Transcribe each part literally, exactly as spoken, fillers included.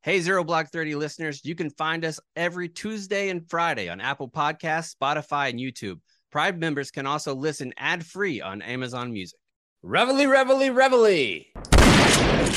Hey, Zero Block thirty listeners, you can find us every Tuesday and Friday on Apple Podcasts, Spotify, and YouTube. Prime members can also listen ad-free on Amazon Music. Reveille, reveille, reveille!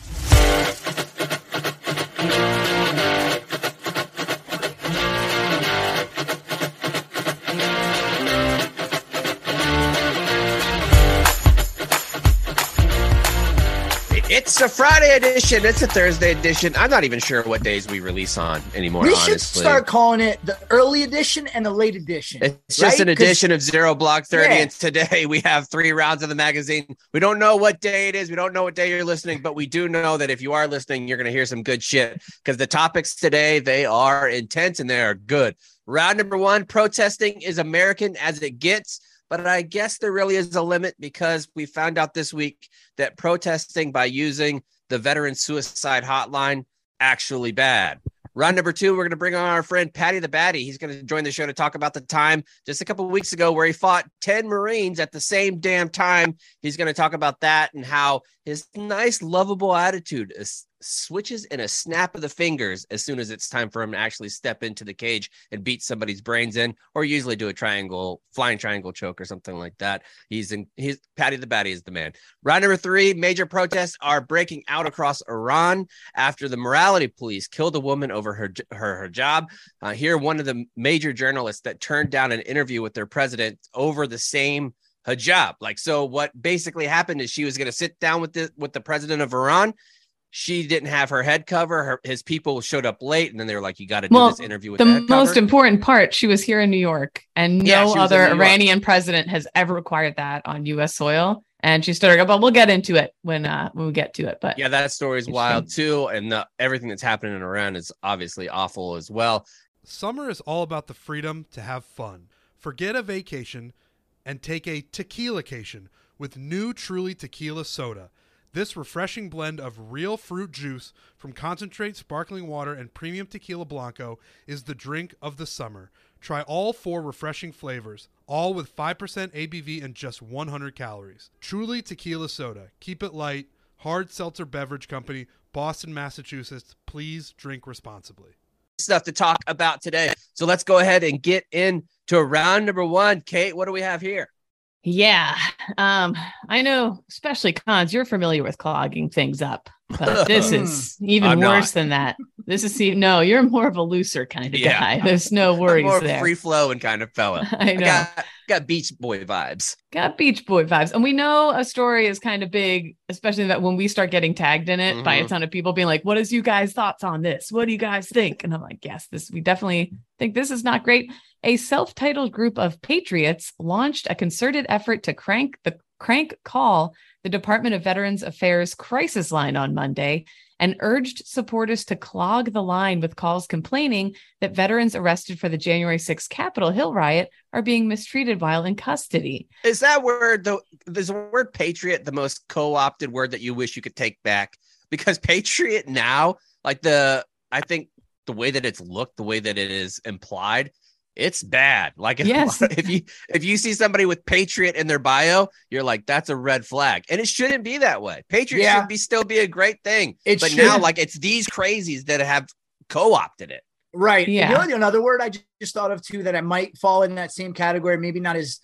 It's a Friday edition. It's a Thursday edition. I'm not even sure what days we release on anymore, we honestly. should start calling it the early edition and the late edition. It's just right? an edition of Zero Block thirty, yeah. and today we have three rounds of the magazine. We don't know what day it is. We don't know what day you're listening, but we do know that if you are listening, you're going to hear some good shit because the topics today, they are intense and they are good. Round number one, protesting is American as it gets. But I guess there really is a limit because we found out this week that protesting by using the veteran suicide hotline actually bad. Round number two, we're going to bring on our friend Patty the Batty. He's going to join the show to talk about the time just a couple of weeks ago where he fought ten Marines at the same damn time. He's going to talk about that and how his nice, lovable attitude is, switches in a snap of the fingers as soon as it's time for him to actually step into the cage and beat somebody's brains in, or usually do a triangle, flying triangle choke or something like that. He's in, he's Patty the Batty is the man. Round number three, major protests are breaking out across Iran after the morality police killed a woman over her her, her job. Uh, here, one of the major journalists that turned down an interview with their president over the same hijab. Like, so what basically happened is she was going to sit down with the with the president of Iran. She didn't have her head cover. Her, his people showed up late, and then they were like, you got to do well, this interview with the, the head most cover. important part, she was here in New York, and no Yeah, other Iranian president has ever required that on U S soil. And she started, but we'll get into it when uh, when we get to it. But yeah, that story is wild too. And the, everything that's happening in Iran is obviously awful as well. Summer is all about the freedom to have fun. Forget a vacation and take a tequila-cation with new Truly Tequila Soda. This refreshing blend of real fruit juice from concentrate sparkling water and premium tequila blanco is the drink of the summer. Try all four refreshing flavors, all with five percent A B V and just one hundred calories. Truly Tequila Soda. Keep it light. Hard Seltzer Beverage Company, Boston, Massachusetts. Please drink responsibly. Stuff to talk about today. So let's go ahead and get into round number one. Kate, what do we have here? Yeah, um, I know, especially Cons, you're familiar with clogging things up, but this is even I'm worse not. than that. This is, no, you're more of a looser kind of Yeah. guy. There's no worries I'm more there. free flowing kind of fella. I know. got, got Beach Boy vibes. Got Beach Boy vibes. And we know a story is kind of big, especially that when we start getting tagged in it Mhm. by a ton of people being like, what is you guys' thoughts on this? What do you guys think? And I'm like, yes, this, we definitely think this is not great. A self-titled group of patriots launched a concerted effort to crank the crank call the Department of Veterans Affairs crisis line on Monday and urged supporters to clog the line with calls complaining that veterans arrested for the January sixth Capitol Hill riot are being mistreated while in custody. Is that word, the, is the word patriot the most co-opted word that you wish you could take back? Because patriot now, like the, I think the way that it's looked, the way that it is implied, it's bad. Like if, Yes. if you if you see somebody with patriot in their bio, you're like, that's a red flag. And it shouldn't be that way. Patriot Yeah. should be still be a great thing. It but should. now, like, it's these crazies that have co-opted it. Right. Yeah. You know, another word I just, just thought of too that I might fall in that same category, maybe not as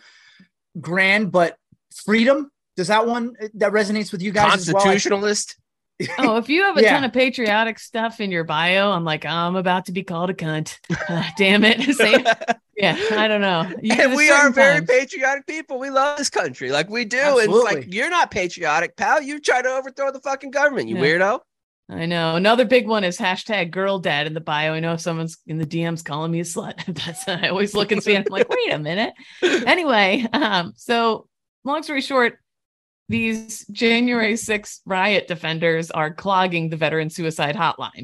grand, but freedom. Does that one that resonates with you guys as well? Constitutionalist. Oh, if you have a Yeah. ton of patriotic stuff in your bio, I'm like, I'm about to be called a cunt. Uh, damn it. Same. Yeah, I don't know. You- And there's we are certain very times. patriotic people. We love this country. Like we do. And it's Absolutely. like, you're not patriotic, pal. You try to overthrow the fucking government, you Yeah. weirdo. I know. Another big one is hashtag girl dad in the bio. I know someone's in the D Ms calling me a slut. That's I always look and see. I'm like, wait a minute. Anyway, um, so long story short, these January sixth riot defenders are clogging the veteran suicide hotline.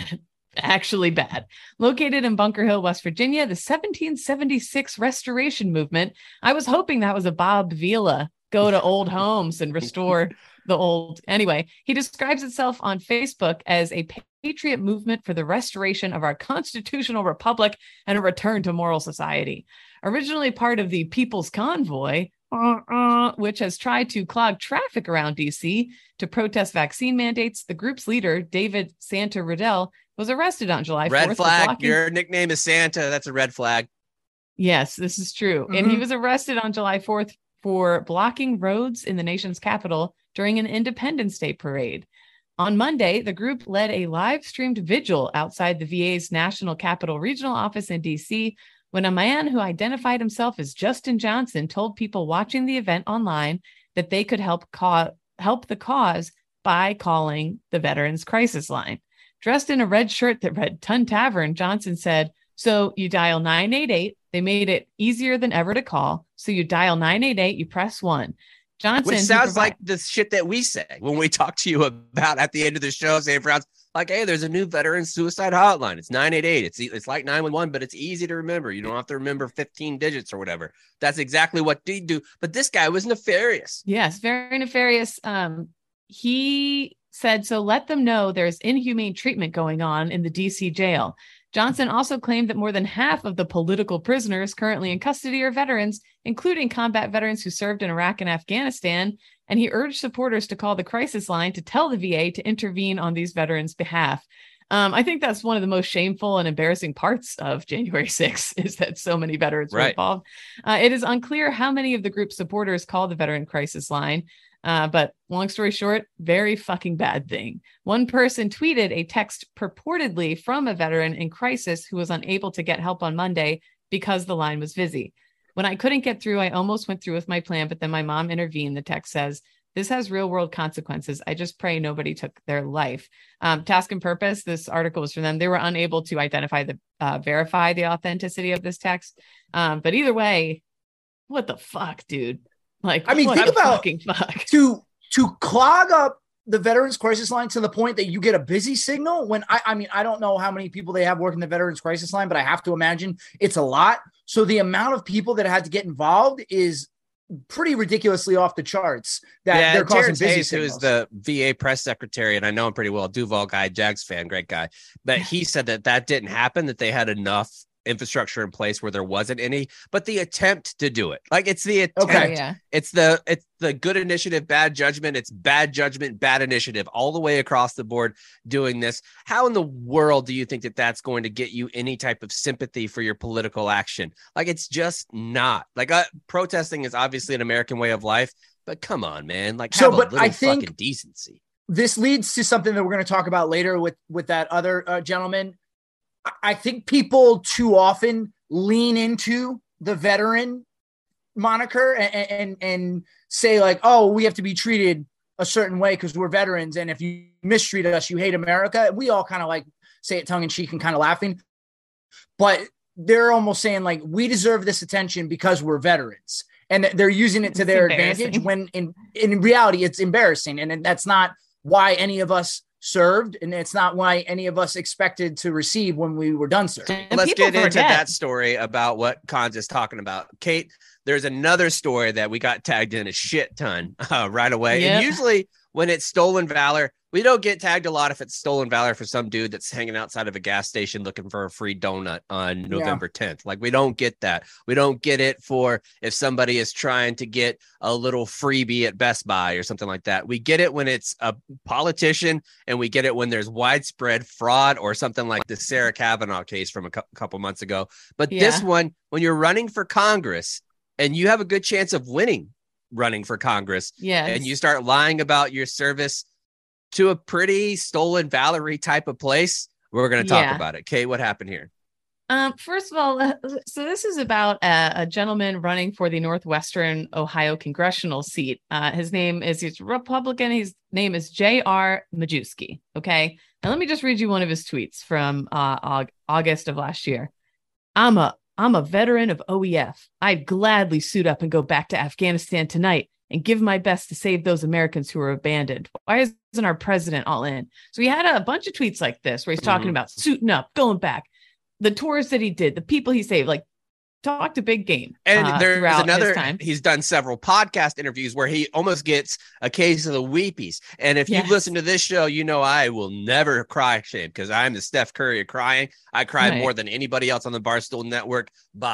Actually bad. Located in Bunker Hill, West Virginia, the seventeen seventy-six restoration movement. I was hoping that was a Bob Vila go to old homes and restore the old. Anyway, he describes itself on Facebook as a patriot movement for the restoration of our constitutional republic and a return to moral society. Originally part of the People's Convoy, uh, uh, which has tried to clog traffic around D C to protest vaccine mandates. The group's leader, David Santa Riddell, was arrested on July fourth. Red flag. Blocking... Your nickname is Santa. That's a red flag. Yes, this is true. Mm-hmm. And he was arrested on July fourth for blocking roads in the nation's capital during an Independence Day parade. On Monday, the group led a live-streamed vigil outside the V A's National Capital Regional Office in D C when a man who identified himself as Justin Johnson told people watching the event online that they could help ca- help the cause by calling the Veterans Crisis Line. Dressed in a red shirt that read Ton Tavern, Johnson said, "So you dial nine eight eight. They made it easier than ever to call. So you dial nine eight eight, you press one." Johnson, which sounds like the shit that we say when we talk to you about at the end of the show, saying for us, like, hey, there's a new veteran suicide hotline. It's nine eight eight. It's it's like nine one one, but it's easy to remember. You don't have to remember fifteen digits or whatever. That's exactly what they do. But this guy was nefarious. Yes, very nefarious. Um, he said, so let them know there's inhumane treatment going on in the D C jail. Johnson also claimed that more than half of the political prisoners currently in custody are veterans, including combat veterans who served in Iraq and Afghanistan. And he urged supporters to call the crisis line to tell the V A to intervene on these veterans' behalf. Um, I think that's one of the most shameful and embarrassing parts of January sixth is that so many veterans right. were involved. Uh, it is unclear how many of the group's supporters called the veteran crisis line. Uh, but long story short, very fucking bad thing. One person tweeted a text purportedly from a veteran in crisis who was unable to get help on Monday because the line was busy. When I couldn't get through, I almost went through with my plan, but then my mom intervened. The text says, "This has real world consequences. I just pray nobody took their life." Um, Task and Purpose, this article was from them. They were unable to identify the, uh, verify the authenticity of this text. Um, but either way, what the fuck, dude? Like, I mean, what think a about fucking fuck. to to clog up the Veterans Crisis Line to the point that you get a busy signal. When I, I mean, I don't know how many people they have working the Veterans Crisis Line, but I have to imagine it's a lot. So the amount of people that had to get involved is pretty ridiculously off the charts. That yeah, they're causing Terrence busy Hayes, signals. who is the V A press secretary, and I know him pretty well, Duval guy, Jags fan, great guy. But he said that that didn't happen, that they had enough infrastructure in place where there wasn't any, but the attempt to do it, like it's the attempt, Okay. Yeah. it's the it's the good initiative, bad judgment, it's bad judgment, bad initiative, all the way across the board doing this. How in the world do you think that that's going to get you any type of sympathy for your political action? Like, it's just not. Like, uh, protesting is obviously an American way of life, but come on, man, like, So, have a but little I think- fucking decency. This leads to something that we're going to talk about later with with that other uh, gentleman. I think people too often lean into the veteran moniker and, and, and say like, oh, we have to be treated a certain way because we're veterans. And if you mistreat us, you hate America. We all kind of like say it tongue in cheek and kind of laughing, but they're almost saying like, we deserve this attention because we're veterans. And they're using it to It's their advantage when in, in reality, it's embarrassing. And that's not why any of us served, and it's not why any of us expected to receive when we were done serving. And Let's people get into forget. that story about what Cons is talking about. Kate, there's another story that we got tagged in a shit ton uh, right away. Yep. And usually when it's stolen valor, we don't get tagged a lot if it's stolen valor for some dude that's hanging outside of a gas station looking for a free donut on November tenth. Like, we don't get that. We don't get it for if somebody is trying to get a little freebie at Best Buy or something like that. We get it when it's a politician, and we get it when there's widespread fraud or something like the Sarah Kavanaugh case from a cu- couple months ago. But Yeah. this one, when you're running for Congress and you have a good chance of winning running for Congress, Yes. and you start lying about your service to a pretty stolen Valerie type of place, we're going to talk Yeah. about it. Kate, what happened here? Um, first of all, uh, so this is about a, a gentleman running for the Northwestern Ohio congressional seat. Uh, his name is, he's Republican. His name is J R Majewski. Okay. Now let me just read you one of his tweets from uh, Aug- August of last year. I'm a, I'm a veteran of O E F. I'd gladly suit up and go back to Afghanistan tonight and give my best to save those Americans who are abandoned. Why isn't our president all in? So he had a bunch of tweets like this where he's talking Mhm. about suiting up, going back, the tours that he did, the people he saved, like talked a big game. And uh, there's throughout another, his time. he's done several podcast interviews where he almost gets a case of the weepies. And if Yes. you've listened to this show, you know I will never cry shame because I'm the Steph Curry of crying. I cry Right. more than anybody else on the Barstool Network by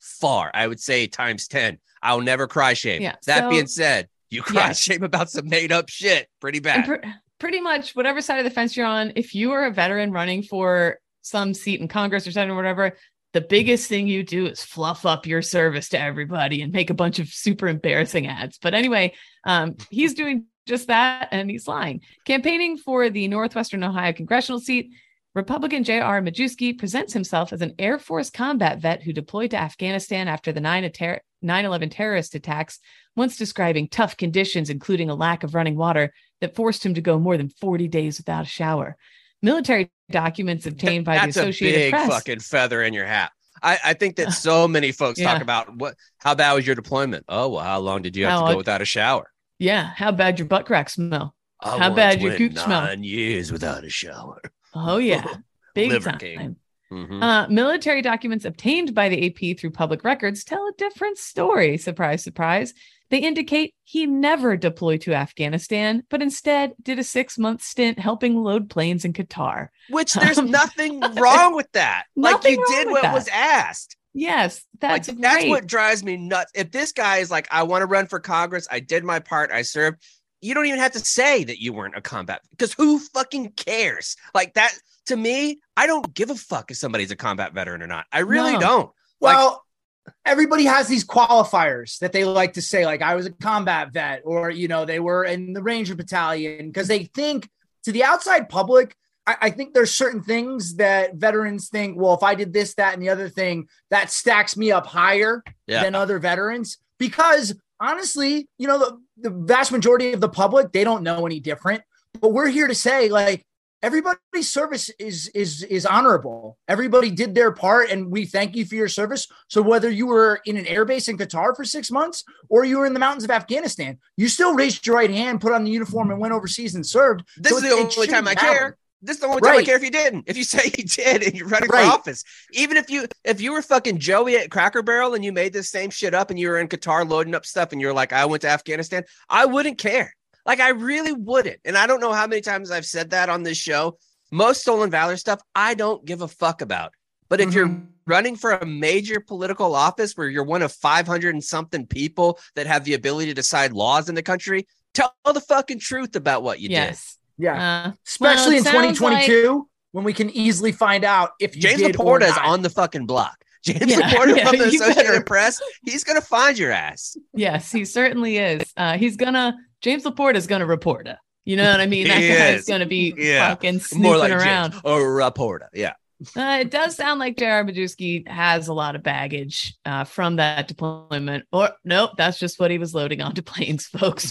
far. I would say times ten. I'll never cry shame. Yeah, that so- being said, you cry Yes. shame about some made up shit. Pretty bad. And pr- pretty much whatever side of the fence you're on, if you are a veteran running for some seat in Congress or something or whatever, the biggest thing you do is fluff up your service to everybody and make a bunch of super embarrassing ads. But anyway, um, he's doing just that, and he's lying. Campaigning for the Northwestern Ohio congressional seat, Republican J R Majewski presents himself as an Air Force combat vet who deployed to Afghanistan after the nine eleven terrorist attacks, once describing tough conditions, including a lack of running water that forced him to go more than forty days without a shower. Military documents obtained by That's the Associated a big Press. fucking feather in your hat. I, I think that so many folks Yeah. talk about what, how bad was your deployment? Oh, well, how long did you have How to go long- without a shower? Yeah, how bad your butt crack smell? I How once bad your went goop smell? Nine years without a shower. Oh yeah, big Liver time. King. Mhm. Uh, military documents obtained by the A P through public records tell a different story. Surprise, surprise. They indicate he never deployed to Afghanistan, but instead did a six-month stint helping load planes in Qatar. Which there's Um, nothing wrong with that. Like Nothing you wrong did with what that. was asked. Yes, that's like, that's great. what drives me nuts. If this guy is like, I want to run for Congress, I did my part, I served. You don't even have to say that you weren't a combat, because who fucking cares? Like that to me, I don't give a fuck if somebody's a combat veteran or not. I really No. don't. Like, Well, everybody has these qualifiers that they like to say, like I was a combat vet, or, you know, they were in the Ranger Battalion, because they think to the outside public, I, I think there's certain things that veterans think, well, if I did this, that, and the other thing, that stacks me up higher Yeah. than other veterans. Because honestly, you know, the, the vast majority of the public, they don't know any different. But we're here to say, like, everybody's service is is is honorable. Everybody did their part, and we thank you for your service. So whether you were in an airbase in Qatar for six months or you were in the mountains of Afghanistan, you still raised your right hand, put on the uniform, and went overseas and served. this So is it- the it only shouldn't time I matter. care. This is the only time I Right. care if you didn't. If you say you did and you're running Right. for office, even if you if you were fucking Joey at Cracker Barrel and you made this same shit up and you were in Qatar loading up stuff and you're like, I went to Afghanistan, I wouldn't care. Like I really wouldn't. And I don't know how many times I've said that on this show. Most stolen valor stuff, I don't give a fuck about. But if you're Mhm. running for a major political office where you're one of five hundred and something people that have the ability to decide laws in the country, tell the fucking truth about what you did. yes. Yeah. Uh, Especially well, it in sounds twenty twenty-two, when we can easily find out if you James did or Laporta is not. on the fucking block. James Yeah, Laporta yeah, from the you Associated better- Press, he's going to find your ass. Yes, he certainly is. Uh, he's gonna James Laporta is gonna report it. You know what I mean? That He guy is. is gonna be Yeah. fucking snooping More like around. James or Laporta. Yeah. Uh, it does sound like J R Majewski has a lot of baggage uh, from that deployment. Or nope, that's just what he was loading onto planes, folks.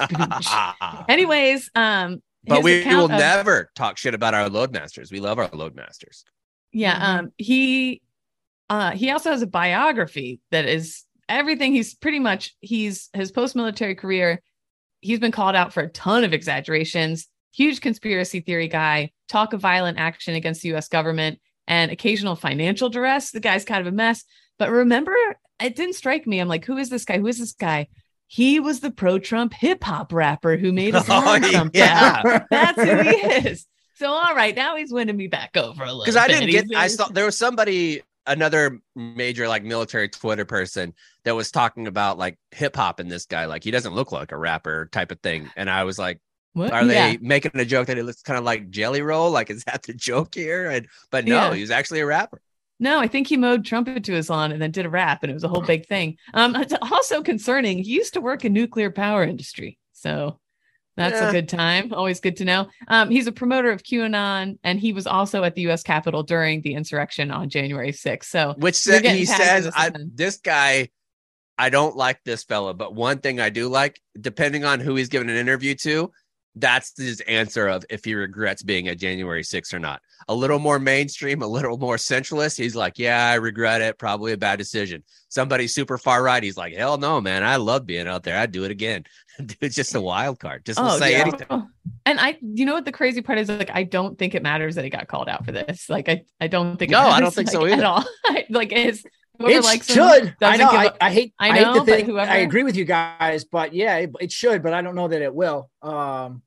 Anyways, um, But his we account will of- never talk shit about our loadmasters. We love our loadmasters. Yeah, Mhm. um, he uh he also has a biography that is everything. He's pretty much he's his post-military career. He's been called out for a ton of exaggerations, huge conspiracy theory guy, talk of violent action against the U S government, and occasional financial duress. The guy's kind of a mess. But remember, it didn't strike me. I'm like, who is this guy? Who is this guy? He was the pro-Trump hip-hop rapper who made us Oh, Trump. yeah. That's who he is. So all right, now he's winning me back over a little. Because I bit. didn't get, He's- I saw there was somebody, another major like military Twitter person that was talking about like hip hop and this guy, like he doesn't look like a rapper type of thing. And I was like, What? are they Yeah. making a joke that it looks kind of like Jelly Roll? Like, is that the joke here? And but no, Yeah. he was actually a rapper. No, I think he mowed trumpet to his lawn and then did a rap, and it was a whole big thing. Um, it's also concerning. He used to work in nuclear power industry, so that's Yeah. a good time. Always good to know. Um, he's a promoter of QAnon, and he was also at the U S Capitol during the insurrection on January sixth. So Which You're said, getting he tagged says, in this I, again. this guy, I don't like this fella, but one thing I do like, depending on who he's giving an interview to, that's his answer of if he regrets being at January sixth or not. A little more mainstream, a little more centralist. He's like, yeah, I regret it. Probably a bad decision. Somebody super far right. He's like, hell no, man. I love being out there. I'd do it again. Dude's just a wild card. Just will say yeah. anything. And I, you know what the crazy part is? Like, I don't think it matters that he got called out for this. Like, I, I don't think. It No, I matters, don't think so like, at either. all. like, it's whoever It likes him should. I doesn't know. give I, a- I hate. I I, hate know, to but think. whoever- I agree with you guys, but yeah, it, it should. But I don't know that it will. Um,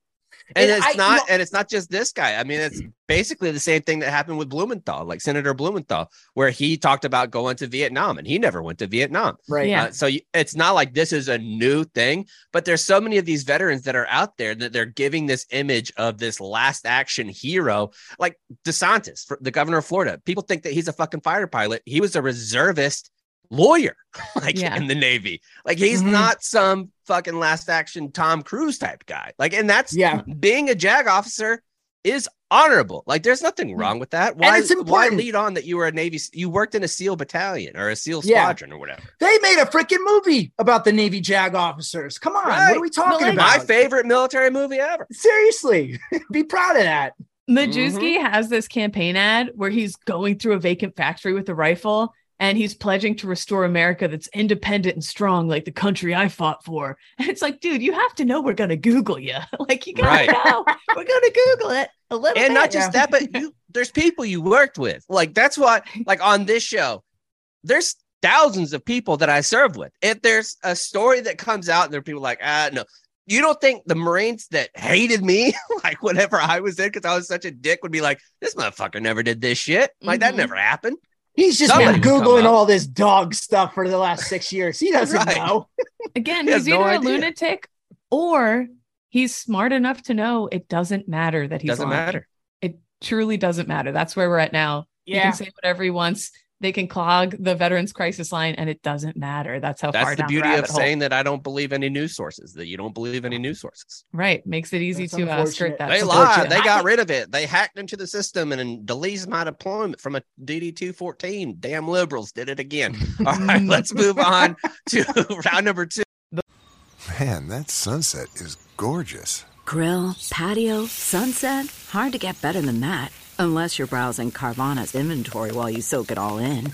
And, And it's I- not, no- and it's not just this guy. I mean, it's basically the same thing that happened with Blumenthal, like Senator Blumenthal, where he talked about going to Vietnam, and he never went to Vietnam. Right. Yeah. Uh, so you, it's not like this is a new thing, but there's so many of these veterans that are out there that they're giving this image of this last action hero, like DeSantis, the governor of Florida. People think that he's a fucking fighter pilot. He was a reservist lawyer, like Yeah. in the Navy. Like he's Mhm. not some fucking last action Tom Cruise type guy. Like, and that's Yeah. being a JAG officer is honorable. Like, there's nothing wrong with that. Why, it's why important. lead on that you were a Navy, you worked in a SEAL battalion or a SEAL Yeah. squadron or whatever. They made a freaking movie about the Navy JAG officers. Come on. Right. What are we talking like, about? My favorite military movie ever. Seriously. Be proud of that. Majewski has this campaign ad where he's going through a vacant factory with a rifle and he's pledging to restore America that's independent and strong, like the country I fought for. And it's like, dude, you have to know we're going to Google you. Like, you got to Right. know. We're going to Google it a little And bit. not just yeah. that, but you, there's people you worked with. Like, that's what, like on this show, there's thousands of people that I served with. If there's a story that comes out and there are people like, ah, no. You don't think the Marines that hated me, like whenever I was in, because I was such a dick, would be like, this motherfucker never did this shit. Like, that Mhm. never happened. He's just Somebody been would come Googling up. all this dog stuff for the last six years. He doesn't Right. know. Again, He has he's no either a idea. lunatic or he's smart enough to know it doesn't matter that he's Doesn't lying. matter. It truly doesn't matter. That's where we're at now. He Yeah. can say whatever he wants. They can clog the Veterans Crisis Line, and it doesn't matter. That's how That's far the down beauty the of rabbit hole. saying that I don't believe any news sources, that you don't believe any news sources. Right, makes it easy That's to uh, skirt unfortunate. that. They That's lied. unfortunate. They got I- rid of it. They hacked into the system and deleted my deployment from a D D two fourteen. Damn liberals did it again. All right, let's move on to round number two. Man, that sunset is gorgeous. Grill, patio, sunset. Hard to get better than that. Unless you're browsing Carvana's inventory while you soak it all in.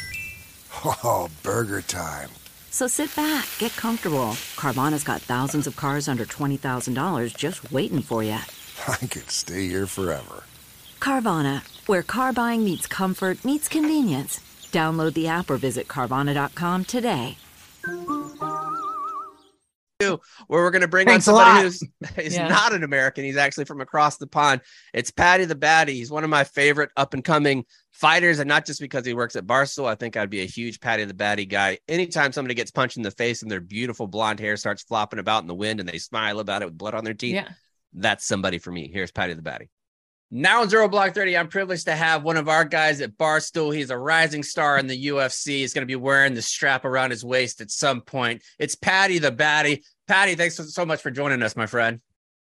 Oh, burger time. So sit back, get comfortable. Carvana's got thousands of cars under twenty thousand dollars just waiting for you. I could stay here forever. Carvana, where car buying meets comfort, meets convenience. Download the app or visit Carvana dot com today. Where we're going to bring Thanks a on somebody lot. who's he's Yeah. not an American. He's actually from across the pond. It's Paddy the Baddy. He's one of my favorite up and coming fighters, and not just because he works at Barstool. I think I'd be a huge Paddy the Baddy guy. Anytime somebody gets punched in the face and their beautiful blonde hair starts flopping about in the wind and they smile about it with blood on their teeth, Yeah. that's somebody for me. Here's Paddy the Baddy. Now in Zero Block thirty, I'm privileged to have one of our guys at Barstool. He's a rising star in the U F C. He's going to be wearing the strap around his waist at some point. It's Paddy the Baddy. Paddy, thanks so- so much for joining us, my friend.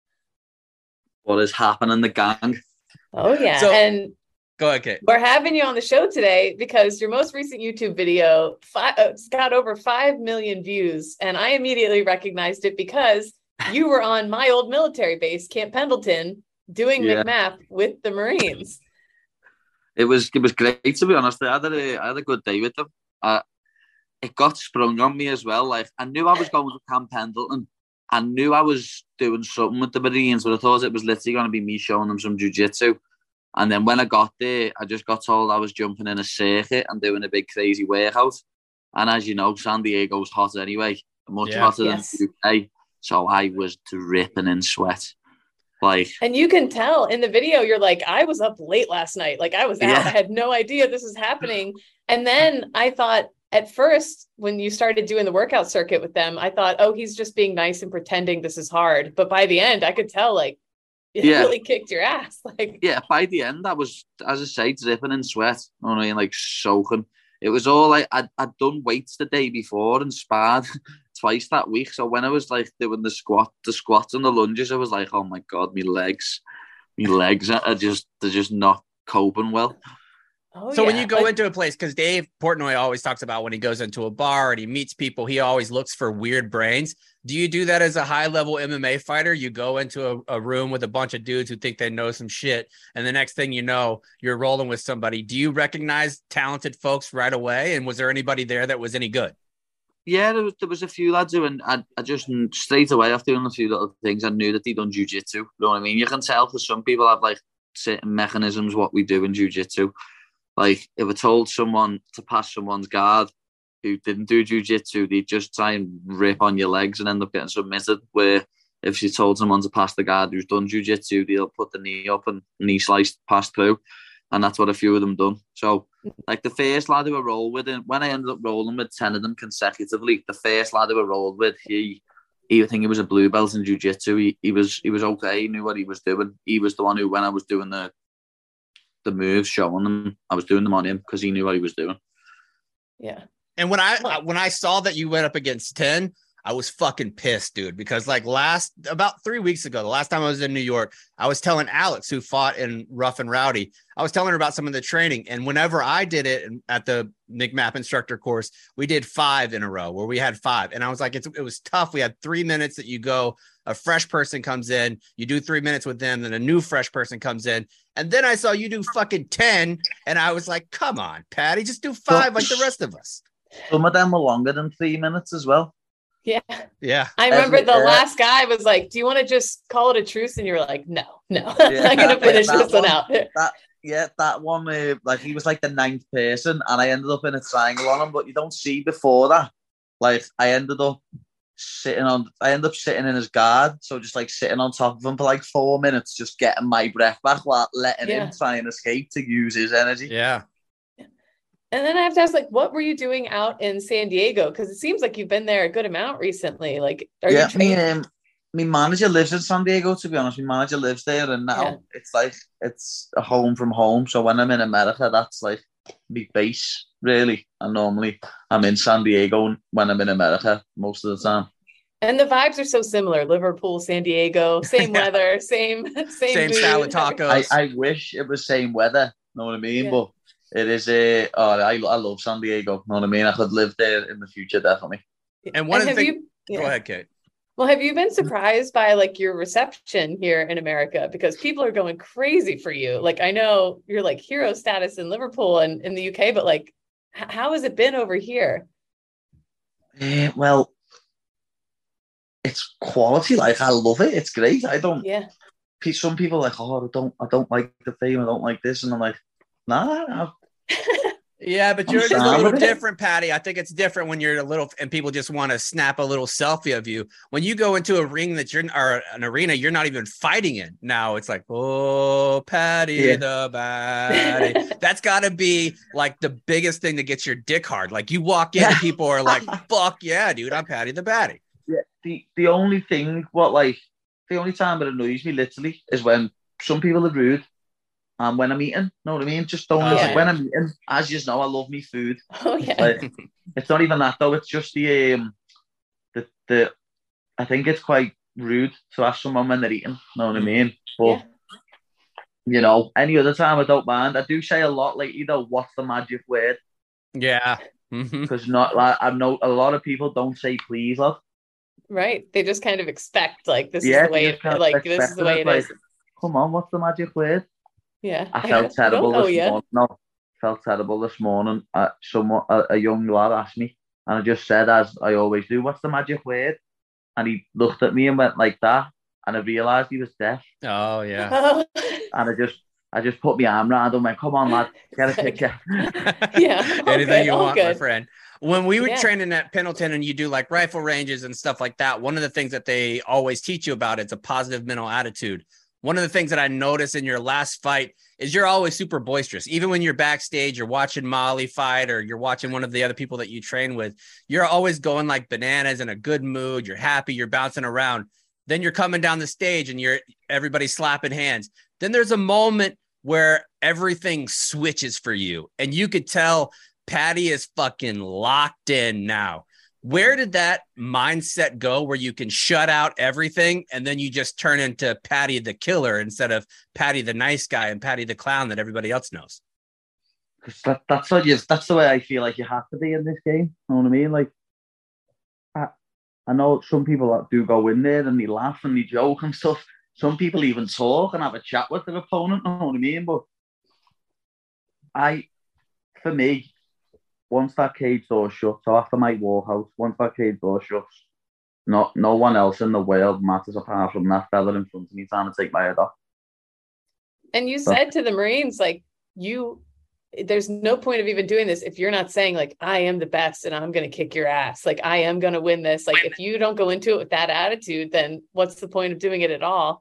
What is happening, the gang? Oh, yeah. So- and Go ahead, Kate. we're having you on the show today because your most recent YouTube video fi- uh, it's got over five million views. And I immediately recognized it because you were on my old military base, Camp Pendleton, doing Yeah. McMath with the Marines. It was it was great, to be honest. I had a, I had a good day with them. Uh, it got sprung on me as well. Like, I knew I was going to Camp Pendleton. I knew I was doing something with the Marines, but I thought it was literally going to be me showing them some jiu-jitsu. And then when I got there, I just got told I was jumping in a circuit and doing a big crazy workout. And as you know, San Diego's hot anyway, much Yeah. hotter Yes. than the U K. So I was dripping in sweat. Like, And you can tell in the video, you're like, I was up late last night. Like, I was out. Yeah. I had no idea this was happening. And then I thought, at first, when you started doing the workout circuit with them, I thought, oh, he's just being nice and pretending this is hard. But by the end, I could tell, like, it Yeah. really kicked your ass. Like, yeah, by the end, I was, as I say, dripping in sweat. You know what I mean? Like, soaking. It was all like, I'd, I'd done weights the day before and sparred twice that week. So when I was like doing the squat, the squats and the lunges, I was like, oh my God, my legs, my legs are just, they're just not coping well. oh, So when yeah. you go Like, into a place, because Dave Portnoy always talks about when he goes into a bar and he meets people, he always looks for weird brains. Do you do that as a high level M M A fighter? You go into a, a room with a bunch of dudes who think they know some shit, and the next thing you know, you're rolling with somebody. Do you recognize talented folks right away? And was there anybody there that was any good? Yeah, there was, there was a few lads who, and I, I just straight away after doing a few little things, I knew that they'd done jiu-jitsu. You know what I mean? You can tell because some people have like certain mechanisms what we do in jiu-jitsu. Like if I told someone to pass someone's guard who didn't do jiu-jitsu, they'd just try and rip on your legs and end up getting submitted. Where if she told someone to pass the guard who's done jiu-jitsu, they'll put the knee up and knee sliced pass through. And that's what a few of them done. So, like the first lad who I rolled with, and when I ended up rolling with ten of them consecutively, the first lad who I rolled with, he, he I think he was a blue belt in jiu-jitsu. He, he was he was okay. He knew what he was doing. He was the one who, when I was doing the the moves, showing them, I was doing them on him because he knew what he was doing. Yeah. And when I when I saw that you went up against ten, I was fucking pissed, dude, because like last about three weeks ago, the last time I was in New York, I was telling Alex, who fought in Rough and Rowdy, I was telling her about some of the training. And whenever I did it at the Nick Mapp instructor course, we did five in a row where we had five. And I was like, it's, it was tough. We had three minutes that you go, a fresh person comes in, you do three minutes with them, then a new fresh person comes in. And then I saw you do fucking ten. And I was like, come on, Patty, just do five like the rest of us. Some of them were longer than three minutes as well. Yeah. Yeah. I remember Every- the uh, last guy was like, do you want to just call it a truce? And you were like, no, no, Yeah, I'm going to that- finish that this one one- out. That yeah, that one, uh, like he was like the ninth person, and I ended up in a triangle on him. But you don't see before that. Like I ended up sitting on, I ended up sitting in his guard, so just like sitting on top of him for like four minutes, just getting my breath back while letting Yeah. him try and escape to use his energy. Yeah. And then I have to ask, like, what were you doing out in San Diego? Because it seems like you've been there a good amount recently. Like, are yeah, you me, training? um, my manager lives in San Diego, to be honest. My manager lives there, and now Yeah. it's like it's a home from home. So when I'm in America, that's like my base, really. And normally I'm in San Diego when I'm in America most of the time. And the vibes are so similar. Liverpool, San Diego, same Yeah. weather, same same, Same food. style of tacos. I, I wish it was same weather, know what I mean? Yeah. But it is a, oh, I, I love San Diego, know what I mean? I could live there in the future, definitely. And one And of the have things, you- go yeah. ahead, Kate. Well, have you been surprised by like your reception here in America? Because people are going crazy for you. Like, I know you're like hero status in Liverpool and in the U K, but like, h- how has it been over here? Eh, well, it's quality. Like, I love it. It's great. I don't, Yeah. pe- some people are like, oh, I don't, I don't like the fame. I don't like this. And I'm like, nah, nah. Yeah, but I'm yours is a sorry. little different, Patty. I think it's different when you're a little and people just want to snap a little selfie of you. When you go into a ring that you're or an arena you're not even fighting in. Now it's like, oh, Patty Yeah. the Batty. That's got to be like the biggest thing that gets your dick hard. Like you walk in and people are like, fuck yeah, dude, I'm Patty the Batty. Yeah, the, the only thing, what like, the only time it annoys me literally is when some people are rude. And when I'm eating, know what I mean? Just don't, Oh, like, yeah. when I'm eating, as you know, I love me food. Oh, yeah. Like, it's not even that though. It's just the um, the the. I think it's quite rude to ask someone when they're eating. Know what I mean? But Yeah. you know, any other time I don't mind. I do say a lot lately though. What's the magic word? Yeah. Mhm. Because not like I know a lot of people don't say please, love. Right. They just kind of expect like this Yeah, is the way you it just kind of like this is the way expecting it it, is. like, come on, what's the magic word? Yeah. I felt I don't terrible know this yet. morning. No, felt terrible this morning. Uh, someone, a, a young lad asked me, and I just said, as I always do, "What's the magic word?" And he looked at me and went like that, and I realised he was deaf. Oh yeah. Oh. And I just, I just put my arm around him and went, "Come on, lad, get a picture." Yeah. all Anything good, you all want, my good. friend. When we were Yeah. training at Pendleton and you do like rifle ranges and stuff like that, one of the things that they always teach you about is a positive mental attitude. One of the things that I noticed in your last fight is you're always super boisterous. Even when you're backstage, you're watching Molly fight or you're watching one of the other people that you train with, you're always going like bananas, in a good mood. You're happy, you're bouncing around. Then you're coming down the stage and you're everybody's slapping hands. Then there's a moment where everything switches for you and you could tell Patty is fucking locked in now. Where did that mindset go where you can shut out everything and then you just turn into Patty the killer instead of Patty the nice guy and Patty the clown that everybody else knows? Because that, that's what you, that's the way I feel like you have to be in this game. You know what I mean? Like, I, I know some people that do go in there and they laugh and they joke and stuff. Some people even talk and have a chat with their opponent. You know what I mean? But I, for me, once that cage door shuts, so after my walkout, once that cage door shuts, not no one else in the world matters apart from that fella in front of me trying to take my head off. And you said to the Marines, like, you there's no point of even doing this if you're not saying like, I am the best and I'm going to kick your ass. Like, I am going to win this. Like, if you don't go into it with that attitude, then what's the point of doing it at all?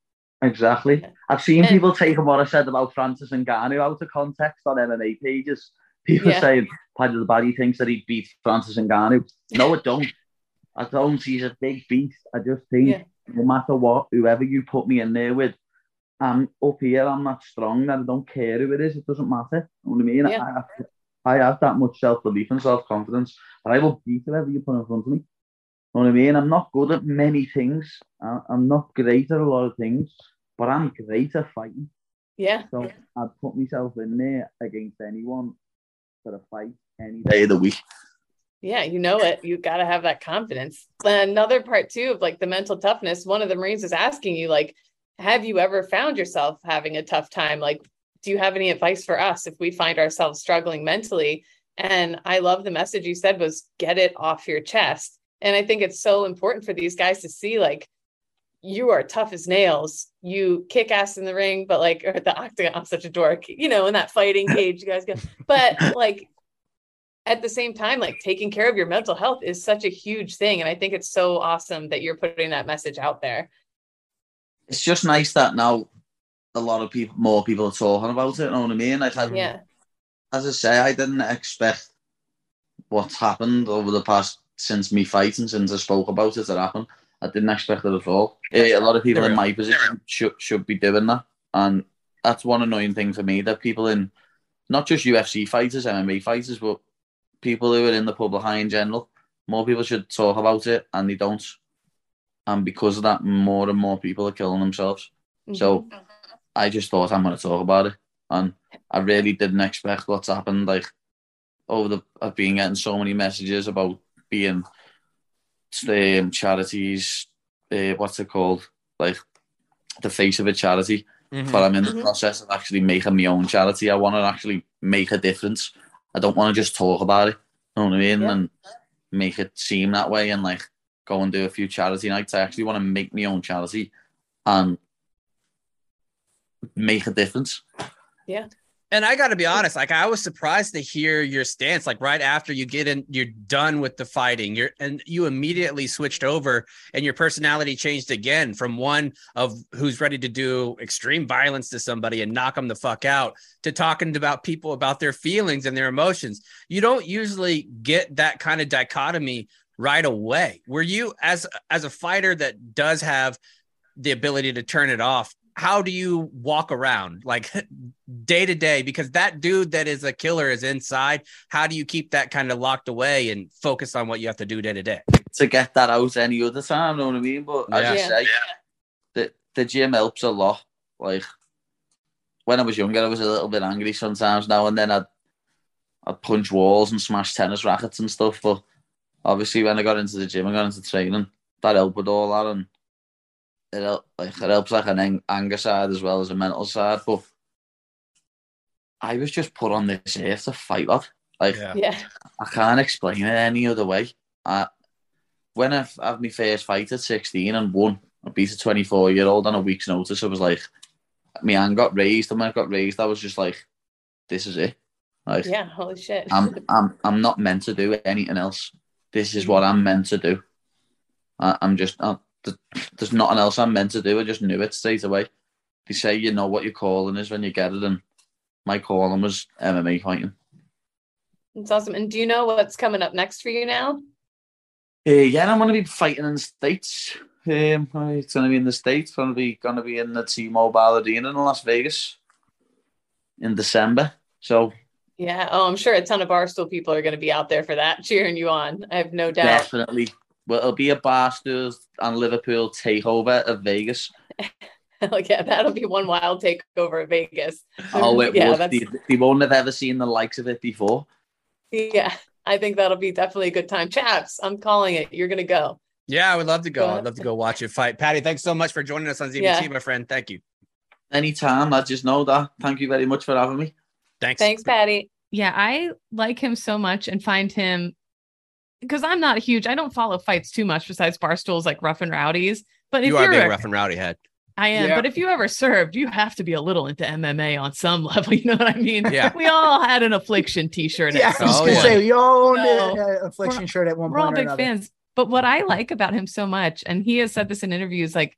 Exactly. I've seen And- people taking what I said about Francis Ngannou out of context on M M A pages. People Yeah. saying Paddy the Baddy thinks that he beat Francis Ngannou. No, I don't. I don't. He's a big beast. I just think Yeah. no matter what, whoever you put me in there with, I'm up here, I'm not strong, and I don't care who it is, it doesn't matter. You know what I mean? Yeah. I, have, I have that much self-belief and self-confidence, and I will beat whoever you put in front of me. You know what I mean? I'm not good at many things. I, I'm not great at a lot of things, but I'm great at fighting. Yeah. So I'd put myself in there against anyone for a fight any day of the week. Yeah, you know it. You got to have that confidence. Another part too of like the mental toughness. One of the Marines is asking you, like, have you ever found yourself having a tough time? Like, do you have any advice for us if we find ourselves struggling mentally? And I love the message you said was get it off your chest. And I think it's so important for these guys to see, like, you are tough as nails. You kick ass in the ring, but like, or the octagon, I'm such a dork, you know, in that fighting cage, you guys go, but like, at the same time, like taking care of your mental health is such a huge thing. And I think it's so awesome that you're putting that message out there. It's just nice that now a lot of people, more people are talking about it, you know what I mean? Like, I, Yeah. as I say, I didn't expect what's happened over the past, since me fighting, since I spoke about it to happen. I didn't expect it at all. Eh, a lot of people in my position should, should be doing that. And that's one annoying thing for me, that people in, not just U F C fighters, M M A fighters, but people who are in the public eye in general, more people should talk about it, and they don't. And because of that, more and more people are killing themselves. Mm-hmm. So I just thought I'm going to talk about it. And I really didn't expect what's happened. Like, over the, I've been getting so many messages about being um, charities, uh, what's it called? Like, the face of a charity. Mhm. But I'm in the Mhm. process of actually making my own charity. I want to actually make a difference. I don't want to just talk about it. You know what I mean? Yeah. And make it seem that way and like go and do a few charity nights. I actually want to make my own charity and make a difference. Yeah. And I got to be honest, like I was surprised to hear your stance. Like right after you get in, you're done with the fighting. You're and you immediately switched over, and your personality changed again from one of who's ready to do extreme violence to somebody and knock them the fuck out to talking about people about their feelings and their emotions. You don't usually get that kind of dichotomy right away. Were you, as as a fighter that does have the ability to turn it off, how do you walk around like day to day? Because that dude that is a killer is inside. How do you keep that kind of locked away and focus on what you have to do day to day? To get that out any other time, you know what I mean? But as Yeah. you say, the, the gym helps a lot. Like, when I was younger, I was a little bit angry sometimes. Now and then I'd, I'd punch walls and smash tennis rackets and stuff. But obviously when I got into the gym, I got into training, that helped with all that. And it, hel- like, it helps like an ang- anger side as well as a mental side. But I was just put on this earth to fight that. Like, Yeah. Yeah. I can't explain it any other way. I, when I had my first fight at sixteen and won, I beat a twenty-four-year-old on a week's notice. I was like, my hand got raised, and when it got raised, I was just like, this is it. Like, Yeah. Holy shit. I'm, I'm, I'm not meant to do anything else. This is what I'm meant to do. I, I'm just, I, there's nothing else I'm meant to do. I just knew it straight away. They say you know what your calling is when you get it, and my calling was M M A fighting. It's awesome. And do you know what's coming up next for you now? Uh, yeah, I'm going to be fighting in the States. Um, it's going to be in the States. Going to be going to be in the T-Mobile Arena in Las Vegas in December. So Yeah. Oh, I'm sure a ton of Barstool people are going to be out there for that, cheering you on. I have no doubt. definitely, well, it'll be a Barstools and Liverpool takeover of Vegas. Like, yeah, that'll be one wild takeover of Vegas. Oh, it yeah, would. that's, They, they won't have ever seen the likes of it before. yeah, I think that'll be definitely a good time. Chaps, I'm calling it. You're going to go. Yeah, I would love to go. Go I'd love to go watch you fight. Patty, thanks so much for joining us on Z B T, Yeah. my friend. Thank you. Anytime, I just know that. Thank you very much for having me. Thanks. Thanks, Patty. Yeah, I like him so much and find him, because I'm not a huge, I don't follow fights too much besides Barstool's like Rough and Rowdies. But if You are a you're big a, rough and rowdy head. I am, Yeah. but if you ever served, you have to be a little into M M A on some level. You know what I mean? Yeah. We all had an Affliction t-shirt. Yeah, at I was some Oh, gonna yeah. point. say you owned No. an Affliction We're- shirt at one We're all point or big another. fans. But what I like about him so much, and he has said this in interviews, like,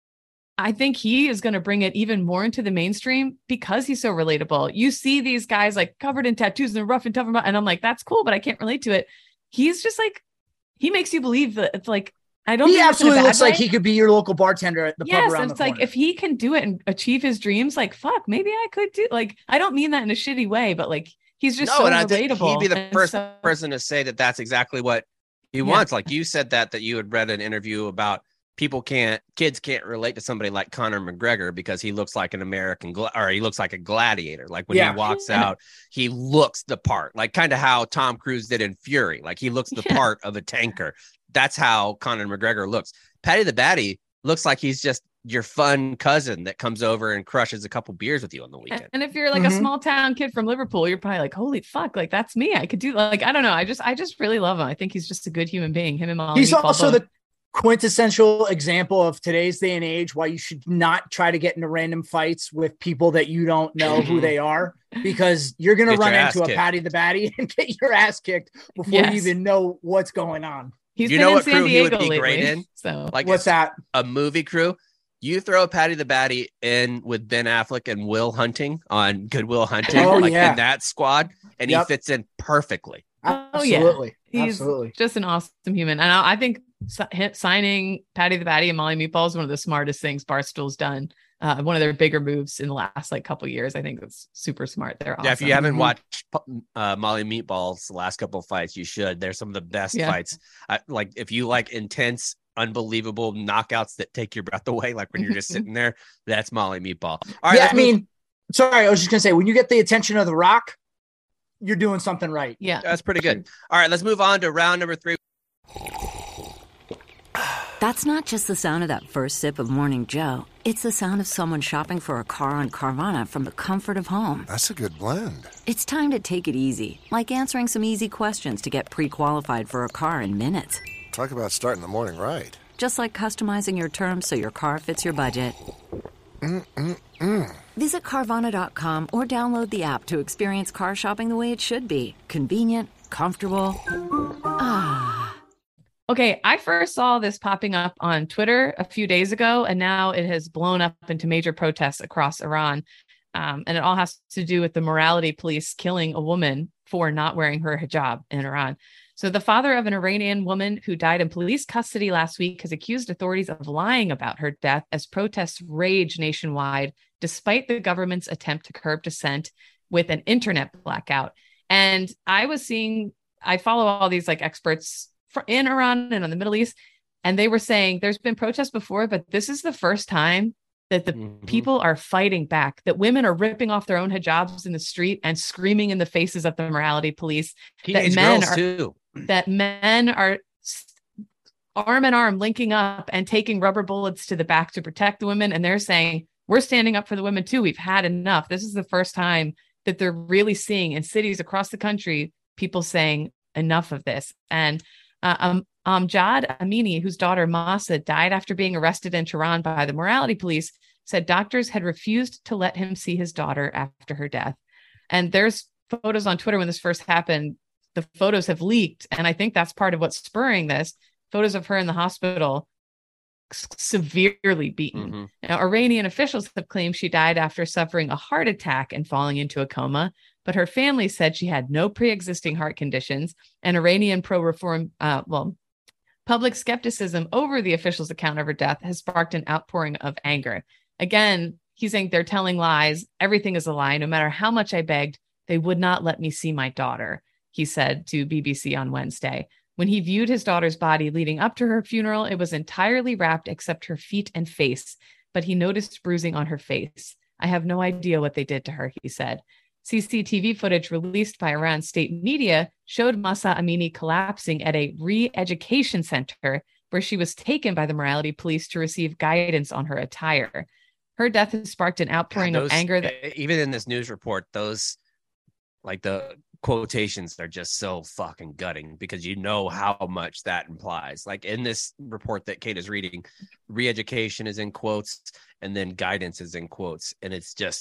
I think he is going to bring it even more into the mainstream because he's so relatable. You see these guys like covered in tattoos and they're rough and tough, and I'm like, that's cool, but I can't relate to it. He's just like, he makes you believe that it's like, I don't He think it's in a absolutely bad looks like way. he could be your local bartender at the Yes, pub around and the it's like corner. if he can do it and achieve his dreams, like fuck, maybe I could do. Like I don't mean that in a shitty way, but like he's just no, so and I think relatable. he'd be the and first so- person to say that that's exactly what he Yeah. wants. Like you said that that you had read an interview about people can't, kids can't relate to somebody like Conor McGregor because he looks like an American gla- or he looks like a gladiator. Like when Yeah. he walks Yeah. out, he looks the part, like kind of how Tom Cruise did in Fury. Like he looks the Yeah. part of a tanker. That's how Conor McGregor looks. Patty the Batty looks like he's just your fun cousin that comes over and crushes a couple beers with you on the weekend. And if you're like a Mhm. small town kid from Liverpool, you're probably like, holy fuck, like that's me. I could do like I don't know. I just I just really love him. I think he's just a good human being. Him and Molly. He's Meatball also both. the quintessential example of today's day and age why you should not try to get into random fights with people that you don't know who Mhm. they are, because you're going to Get run your ass into a kicked. Patty the Batty and get your ass kicked before Yes. you even know what's going on. He's You been know in what San crew he Diego would be lately. great in? So Like What's that? a movie crew. You throw Patty the Batty in with Ben Affleck and Will Hunting on Goodwill Hunting, Oh, like yeah. in that squad, and Yep. he fits in perfectly. Oh, yeah. Absolutely. he's Absolutely. just an awesome human. And I, I think si- hit- signing Patty the Batty and Molly Meatball is one of the smartest things Barstool's done. Uh, one of their bigger moves in the last like couple years. I think it's super smart. They're awesome. Yeah, if you haven't Mhm. watched uh, Molly Meatball's last couple fights, you should. They're some of the best Yeah. fights. I, like if you like intense, unbelievable knockouts that take your breath away, like when you're just sitting there, that's Molly Meatball. All right, yeah, let's I move- mean, sorry, I was just going to say, when you get the attention of The Rock, you're doing something right. Yeah. that's pretty good. All right, let's move on to round number three. That's not just the sound of that first sip of Morning Joe. It's the sound of someone shopping for a car on Carvana from the comfort of home. That's a good blend. It's time to take it easy, like answering some easy questions to get pre-qualified for a car in minutes. Talk about starting the morning right. Just like customizing your terms so your car fits your budget. Mm-mm-mm. Visit Carvana dot com or download the app to experience car shopping the way it should be. Convenient, comfortable. Ah. Okay, I first saw this popping up on Twitter a few days ago, and now it has blown up into major protests across Iran. Um, and it all has to do with the morality police killing a woman for not wearing her hijab in Iran. So the father of an Iranian woman who died in police custody last week has accused authorities of lying about her death as protests rage nationwide, despite the government's attempt to curb dissent with an internet blackout. And I was seeing, I follow all these like experts fr- in Iran and on the Middle East, and they were saying there's been protests before, but this is the first time that the Mhm. people are fighting back, that women are ripping off their own hijabs in the street and screaming in the faces of the morality police, Teenage men girls are- too. that men are s- arm in arm linking up and taking rubber bullets to the back to protect the women. And they're saying, we're standing up for the women too. We've had enough. This is the first time that they're really seeing in cities across the country, people saying enough of this. And uh, um, Amjad Amini, whose daughter Masa died after being arrested in Tehran by the morality police, said doctors had refused to let him see his daughter after her death. And there's photos on Twitter when this first happened. The photos have leaked, and I think that's part of what's spurring this. Photos of her in the hospital, s- severely beaten. Mhm. Now, Iranian officials have claimed she died after suffering a heart attack and falling into a coma, but her family said she had no pre-existing heart conditions. And Iranian pro-reform, uh, well, public skepticism over the officials' account of her death has sparked an outpouring of anger. Again, he's saying they're telling lies. Everything is a lie. No matter how much I begged, they would not let me see my daughter, he said to B B C on Wednesday. When he viewed his daughter's body leading up to her funeral, it was entirely wrapped except her feet and face, but he noticed bruising on her face. I have no idea what they did to her, he said. C C T V footage released by Iran state media showed Masa Amini collapsing at a re-education center where she was taken by the morality police to receive guidance on her attire. Her death has sparked an outpouring God, of those- anger that even in this news report, those like the quotations are just so fucking gutting because you know how much that implies. Like in this report that Kate is reading, re-education is in quotes and then guidance is in quotes. And it's just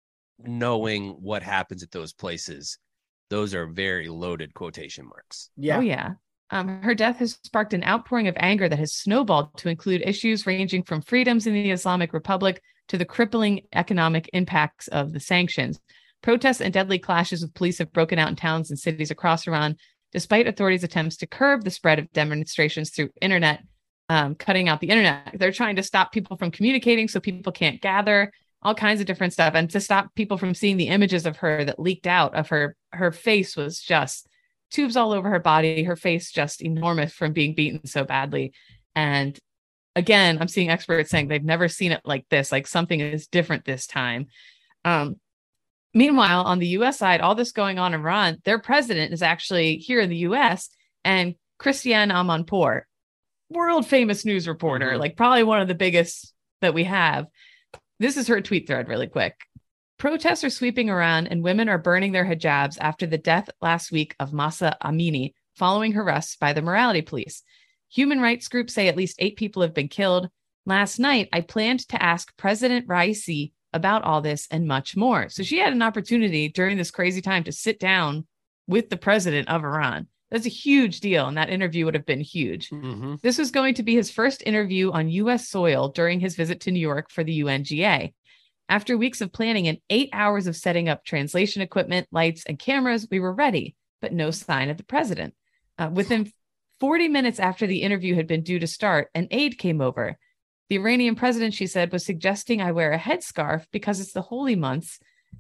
knowing what happens at those places. Those are very loaded quotation marks. Yeah. Oh, yeah. Um, her death has sparked an outpouring of anger that has snowballed to include issues ranging from freedoms in the Islamic Republic to the crippling economic impacts of the sanctions. Protests and deadly clashes with police have broken out in towns and cities across Iran, despite authorities' attempts to curb the spread of demonstrations through internet, um, cutting out the internet. They're trying to stop people from communicating so people can't gather, all kinds of different stuff, and to stop people from seeing the images of her that leaked out of her. Her face was just tubes all over her body, her face just enormous from being beaten so badly. And again, I'm seeing experts saying they've never seen it like this, like something is different this time. Um, meanwhile, on the U S side, all this going on in Iran, their president is actually here in the U S, and Christiane Amanpour, world famous news reporter, mm-hmm. like probably one of the biggest that we have. This is her tweet thread really quick. Protests are sweeping Iran and women are burning their hijabs after the death last week of Mahsa Amini following her arrest by the morality police. Human rights groups say at least eight people have been killed. Last night, I planned to ask President Raisi about all this and much more. So she had an opportunity during this crazy time to sit down with the president of Iran. That's a huge deal, and that interview would have been huge. Mm-hmm. This was going to be his first interview on U S soil during his visit to New York for the U N G A. After weeks of planning and eight hours of setting up translation equipment, lights, and cameras, we were ready, but no sign of the president. Uh, within forty minutes after the interview had been due to start, an aide came over. The Iranian president, she said, was suggesting I wear a headscarf because it's the holy months.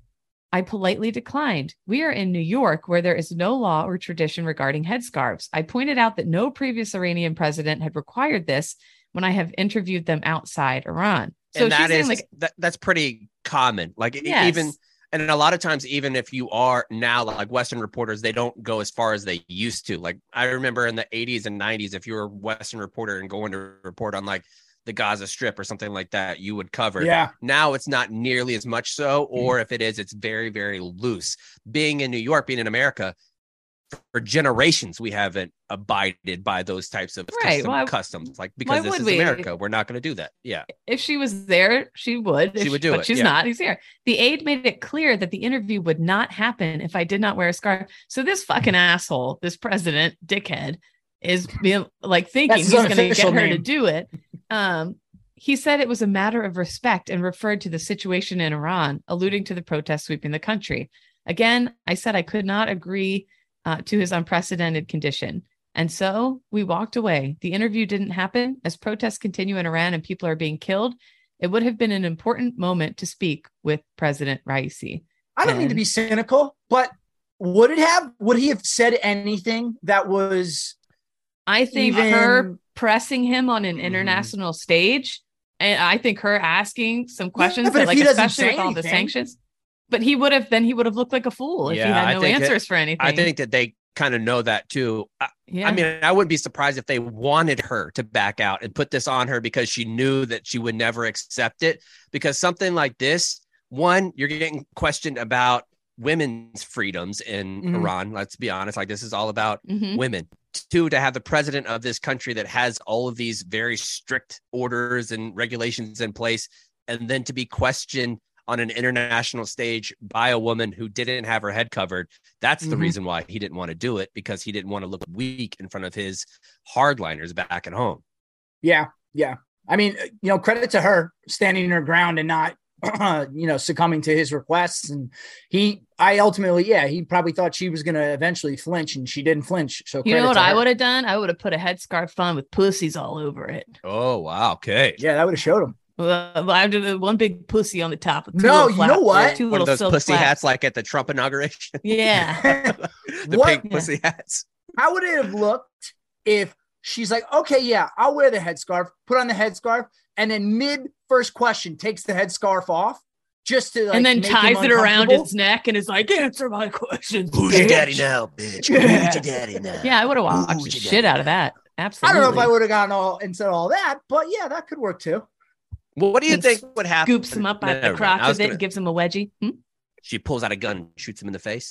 I politely declined. We are in New York, where there is no law or tradition regarding headscarves. I pointed out that no previous Iranian president had required this when I have interviewed them outside Iran. So and that she's is saying, like, that, that's pretty common. Like yes. even, and a lot of times, even if you are now like Western reporters, they don't go as far as they used to. Like I remember in the eighties and nineties, if you were a Western reporter and going to report on like the Gaza Strip or something like that, you would cover. Yeah. Now it's not nearly as much so, or if it is, it's very, very loose. Being in New York, being in America, for generations, we haven't abided by those types of right. custom, well, customs. Like, because this is we? America, we're not going to do that. Yeah. If she was there, she would. She if, would do but it. She's yeah. not. He's here. The aide made it clear that the interview would not happen if I did not wear a scarf. So this fucking asshole, this president, dickhead, is being like thinking he's going to get her name. to do it. Um, he said it was a matter of respect and referred to the situation in Iran, alluding to the protests sweeping the country. Again, I said I could not agree Uh, to his unprecedented condition. And so we walked away. The interview didn't happen. As protests continue in Iran and people are being killed, it would have been an important moment to speak with President Raisi. I don't and- mean to be cynical, but would it have, would he have said anything that was I think even... her pressing him on an international mm-hmm. stage, and I think her asking some questions, yeah, that, like especially with anything. all the sanctions, but he would have, then he would have looked like a fool if yeah, he had no answers that, for anything. I think that they kind of know that too. I, yeah. I mean, I wouldn't be surprised if they wanted her to back out and put this on her because she knew that she would never accept it. Because something like this, one, you're getting questioned about women's freedoms in mm-hmm. Iran. Let's be honest. Like, this is all about mm-hmm. women. Two, to have the president of this country that has all of these very strict orders and regulations in place, and then to be questioned on an international stage by a woman who didn't have her head covered. That's the mm-hmm. reason why he didn't want to do it, because he didn't want to look weak in front of his hardliners back at home. Yeah. Yeah. I mean, you know, credit to her standing her ground and not, uh, you know, succumbing to his requests. And he, I ultimately, yeah, he probably thought she was going to eventually flinch, and she didn't flinch. So you know what I would have done? I would have put a headscarf on with pussies all over it. Oh, wow. Okay. Yeah. That would have showed him. Well, I did one big pussy on the top. Of two no, you know what? Two One of those pussy flaps. hats like at the Trump inauguration. Yeah. the what? pink pussy hats. How would it have looked if she's like, okay, yeah, I'll wear the headscarf, put on the headscarf, and then mid first question takes the headscarf off just to like, and then make ties him it around uncomfortable? his neck and is like, answer my questions. Who's your daddy now, bitch? Yeah. Who's your daddy now? Yeah, I would have watched Who's the your shit daddy out of that. Absolutely. I don't know if I would have gotten all and said all that, but yeah, that could work too. Well, what do you And think would happen? Scoops him up by No, the never mind. crotch I was of it gonna- and gives him a wedgie. Hmm? She pulls out a gun and shoots him in the face.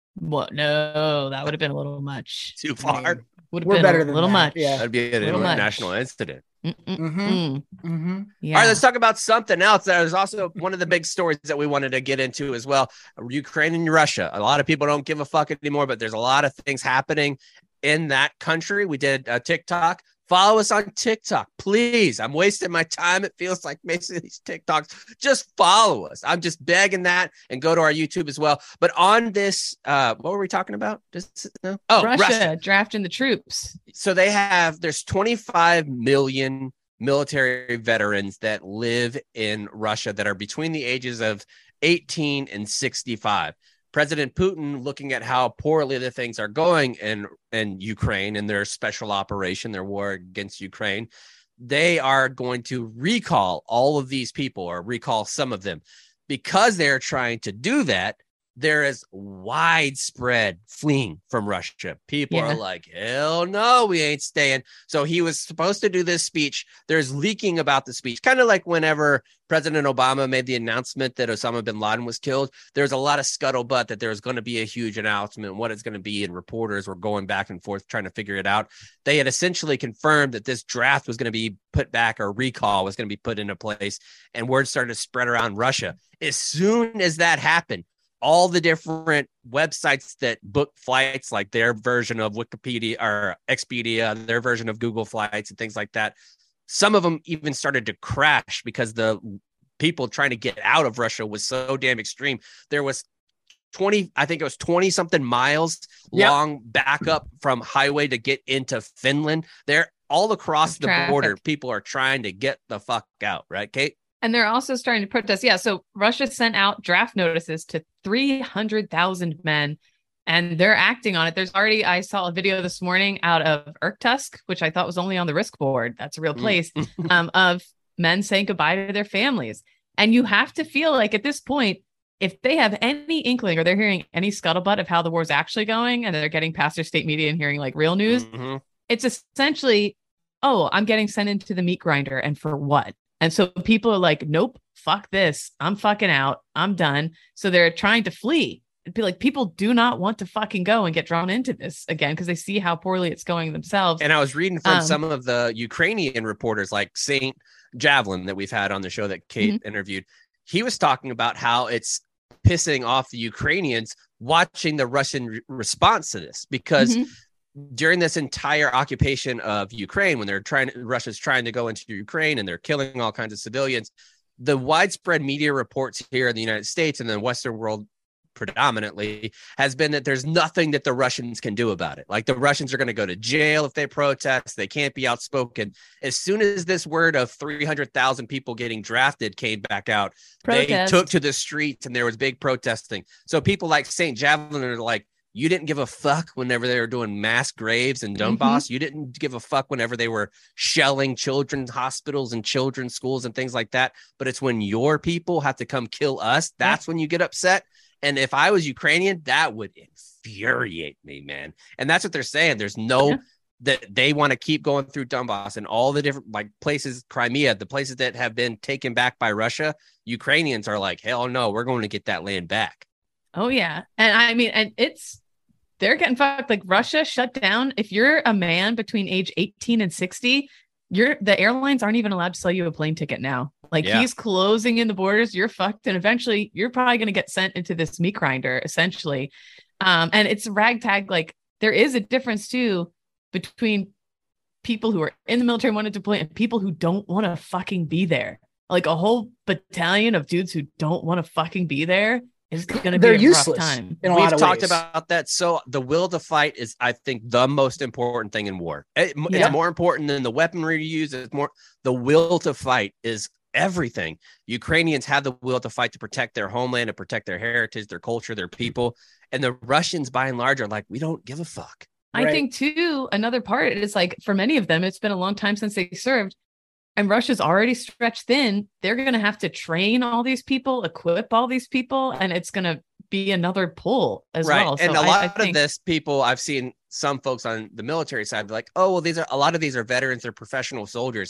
What? No, that would have been a little much. Too far. Would have We're been better a than little that, much. yeah. That'd be an Little much. international incident. Mm-mm-mm. Mm-hmm. Yeah. All right, let's talk about something else. There's also one of the big stories that we wanted to get into as well. Ukraine and Russia. A lot of people don't give a fuck anymore, but there's a lot of things happening in that country. We did a TikTok. Follow us on TikTok, please. I'm wasting my time. It feels like making these TikToks. Just follow us. I'm just begging that, and go to our YouTube as well. But on this, uh, what were we talking about? Just no. Oh, Russia, Russia. drafting the troops. So they have, there's twenty-five million military veterans that live in Russia that are between the ages of eighteen and sixty-five. President Putin, looking at how poorly the things are going in, in Ukraine and their special operation, their war against Ukraine, they are going to recall all of these people, or recall some of them. Because they're trying to do that, there is widespread fleeing from Russia. People Yeah. are like, hell no, we ain't staying. So he was supposed to do this speech. There's leaking about the speech, kind of like whenever President Obama made the announcement that Osama bin Laden was killed. There's a lot of scuttlebutt that there was going to be a huge announcement, what it's going to be, and reporters were going back and forth trying to figure it out. They had essentially confirmed that this draft was going to be put back, or recall was going to be put into place, and word started to spread around Russia. As soon as that happened, all the different websites that book flights, like their version of Wikipedia or Expedia, their version of Google Flights and things like that, some of them even started to crash because the people trying to get out of Russia was so damn extreme. There was twenty, I think it was twenty something miles Yep. long backup from highway to get into Finland. They're all across the Traffic. border. People are trying to get the fuck out, right, Kate? And they're also starting to protest. Yeah. So Russia sent out draft notices to three hundred thousand men, and they're acting on it. There's already, I saw a video this morning out of Irkutsk, which I thought was only on the Risk board. That's a real place, um, of men saying goodbye to their families. And you have to feel like at this point, if they have any inkling, or they're hearing any scuttlebutt of how the war's actually going, and they're getting past their state media and hearing like real news, Mhm. it's essentially, oh, I'm getting sent into the meat grinder. And for what? And so people are like, nope, fuck this. I'm fucking out. I'm done. So they're trying to flee. It'd be like, people do not want to fucking go and get drawn into this again because they see how poorly it's going themselves. And I was reading from Um, some of the Ukrainian reporters, like Saint Javelin, that we've had on the show that Kate Mm-hmm. interviewed. He was talking about how it's pissing off the Ukrainians watching the Russian re- response to this, because Mhm. during this entire occupation of Ukraine, when they're trying, Russia's trying to go into Ukraine and they're killing all kinds of civilians, the widespread media reports here in the United States and the Western world predominantly has been that there's nothing that the Russians can do about it. Like, the Russians are going to go to jail if they protest. They can't be outspoken. As soon as this word of three hundred thousand people getting drafted came back out, they Protest. took to the streets and there was big protesting. So people like Saint Javelin are like, you didn't give a fuck whenever they were doing mass graves in Donbass. Mm-hmm. You didn't give a fuck whenever they were shelling children's hospitals and children's schools and things like that. But it's when your people have to come kill us, that's when you get upset. And if I was Ukrainian, that would infuriate me, man. And that's what they're saying. There's no, Yeah. that they want to keep going through Donbass and all the different like places, Crimea, the places that have been taken back by Russia. Ukrainians are like, hell no, we're going to get that land back. Oh yeah. And I mean, and it's, they're getting fucked. Like, Russia shut down. If you're a man between age eighteen and sixty, you're, the airlines aren't even allowed to sell you a plane ticket now. Like, Yeah. he's closing in the borders. You're fucked. And eventually you're probably going to get sent into this meat grinder, essentially. Um, and it's ragtag. Like, there is a difference too between people who are in the military and want to deploy and people who don't want to fucking be there. Like, a whole battalion of dudes who don't want to fucking be there is going to be They're a useless rough time. in a We've lot of talked ways. about that. So the will to fight is, I think, the most important thing in war. It- Yeah. It's more important than the weaponry you use. It's more, the will to fight is everything. Ukrainians have the will to fight to protect their homeland, to protect their heritage, their culture, their people. And the Russians, by and large, are like, we don't give a fuck. I Right. think too, another part is like, for many of them, it's been a long time since they served, and Russia's already stretched thin. They're going to have to train all these people, equip all these people, and it's going to be another pull as Right. well. And So a I- lot I of think- this people, I've seen some folks on the military side be like, oh, well, these are, a lot of these are veterans, they're professional soldiers.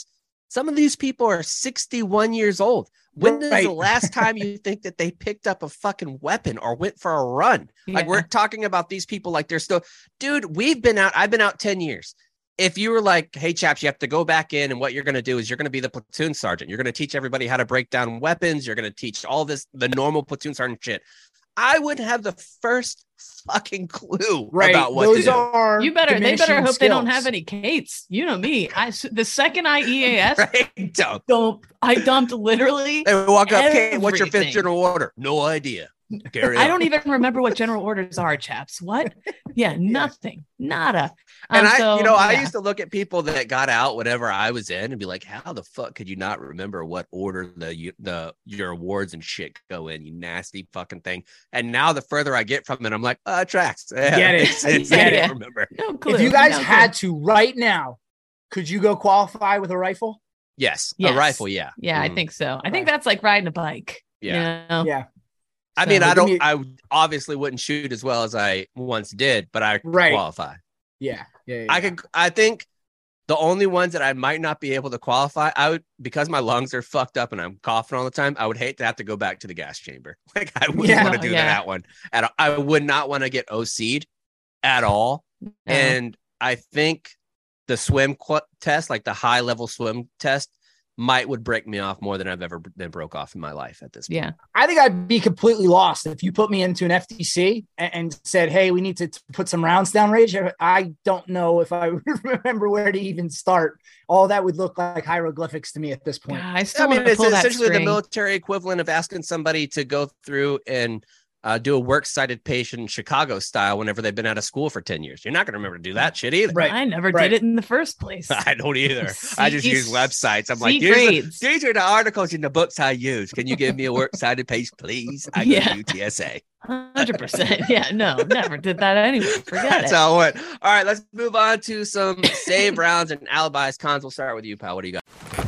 Some of these people are sixty-one years old. When is Right. the last time you think that they picked up a fucking weapon or went for a run? Like Yeah. we're talking about these people like they're still, dude, we've been out. I've been out ten years. If you were like, hey, chaps, you have to go back in and what you're going to do is you're going to be the platoon sergeant. You're going to teach everybody how to break down weapons. You're going to teach all this, the normal platoon sergeant shit. I wouldn't have the first fucking clue Right. about what Those to do. are You better, they better diminishing hope they don't skills. have any Kates. You know me. I s- the second I E A S Right? Dump. dump, I dumped literally. They would walk up, okay, what's your fifth Everything. general order? No idea. Carry I on. don't even remember what general orders are, chaps. What? Yeah, nothing, nada. And Um, I, so, you know, I yeah. used to look at people that got out whenever I was in and be like, how the fuck could you not remember what order the you- the your awards and shit go in, you nasty fucking thing? And now the further I get from it, I'm like, uh, tracks. Yeah, Get it. makes sense. Get I it. don't remember. No clue. If you guys no clue. had to right now, could you go qualify with a rifle? Yes, Yes. a rifle. Yeah, yeah, I Mhm. think so. I think Right. that's like riding a bike. Yeah. You know? Yeah. I So- mean, I Give don't. me- I obviously wouldn't shoot as well as I once did, but I could Right. qualify. Yeah. Yeah. yeah, I yeah. could. I think the only ones that I might not be able to qualify, I would, because my lungs are fucked up and I'm coughing all the time. I would hate to have to go back to the gas chamber. Like I wouldn't Yeah. want to do Yeah. that one. At all. I would not want to get O C'd at all. No. And I think the swim qu- test, like the high level swim test, might would break me off more than I've ever been broke off in my life at this point. yeah. I think I'd be completely lost if you put me into an F T C and, and said, "Hey, we need to t- put some rounds down range." I don't know if I would remember where to even start. All that would look like hieroglyphics to me at this God, point. I still I mean, want to it's pull that essentially the string. military equivalent of asking somebody to go through and uh, do a works cited patient Chicago style whenever they've been out of school for ten years. You're not going to remember to do that shit either. Right. I never Right. did it in the first place. I don't either. I just C- use websites. I'm like, C these are, grades. these are the articles in the books I use. Can you give me a works cited page, please? I go Yeah. to U T S A. one hundred percent. Yeah, no, never did that anyway. Forget That's it. how it went. All right, let's move on to some save rounds and alibis. Cons, we'll start with you, pal. What do you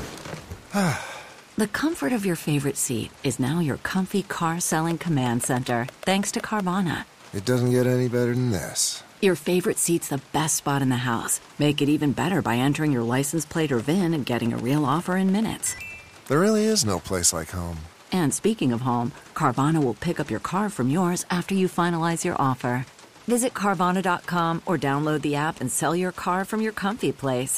got? The comfort of your favorite seat is now your comfy car selling command center, thanks to Carvana. It doesn't get any better than this. Your favorite seat's the best spot in the house. Make it even better by entering your license plate or V I N and getting a real offer in minutes. There really is no place like home. And speaking of home, Carvana will pick up your car from yours after you finalize your offer. Visit Carvana dot com or download the app and sell your car from your comfy place.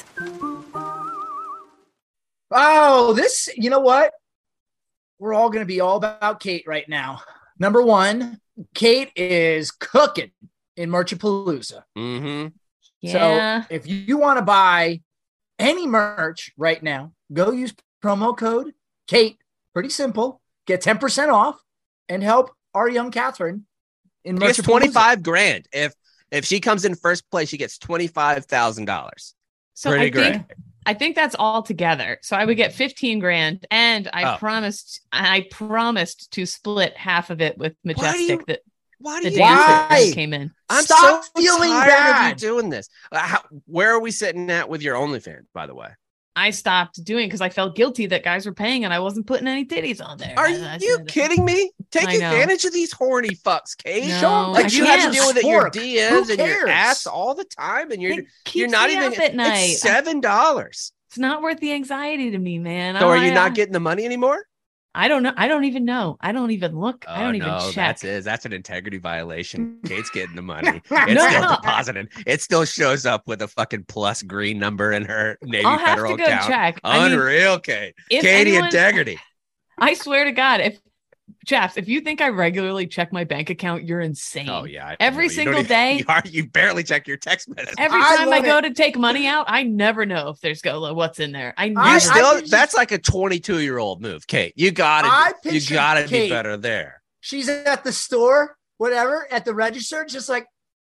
Oh, this, you know what? We're all going to be all about Kate right now. Number one, Kate is cooking in Merchapalooza. Mm-hmm. Yeah. So if you want to buy any merch right now, go use promo code Kate. Pretty simple. Get ten percent off and help our young Catherine in She gets Merchapalooza. twenty-five grand. If if she comes in first place, she gets twenty-five thousand dollars. So Pretty I great. think I think that's all together. So I would get fifteen grand, and I Oh. promised I promised to split half of it with do you- Majestic. That Why the do you dancer do Why? this? that came in. I'm Stop so feeling tired bad. of you doing this. Uh, how, where are we sitting at with your OnlyFans, by the way? I stopped doing because I felt guilty that guys were paying and I wasn't putting any titties on there. Are I- I you said- kidding me? Take I know. advantage of these horny fucks, Kate. No, Show 'em, Like I you have to can't. deal with it in your Sport. D Ms Who and your cares? ass all the time, and you're It you're keeps not me even. up at night. It's seven dollars. It's not worth the anxiety to me, man. So are I- you I- not getting the money anymore? I don't know. I don't even know. I don't even look. I don't even check. That's it. That's an integrity violation. Kate's getting the money. It's No, still no. deposited. It still shows up with a fucking plus green number in her Navy I'll have federal to go account. check. I mean, Unreal, Kate. if Katie anyone- integrity. I swear to God, if chaps, if you think I regularly check my bank account, you're insane. Oh yeah. I Every know. You don't single even- day- You, are, you barely check your text messages. Every I time I, love go it. to take money out, I never know if there's go what's in there. I never. I- You I still can just- that's like a twenty-two year old move, Kate. You I gotta you picture gotta be Kate. better there. She's at the store, whatever, at the register, just like,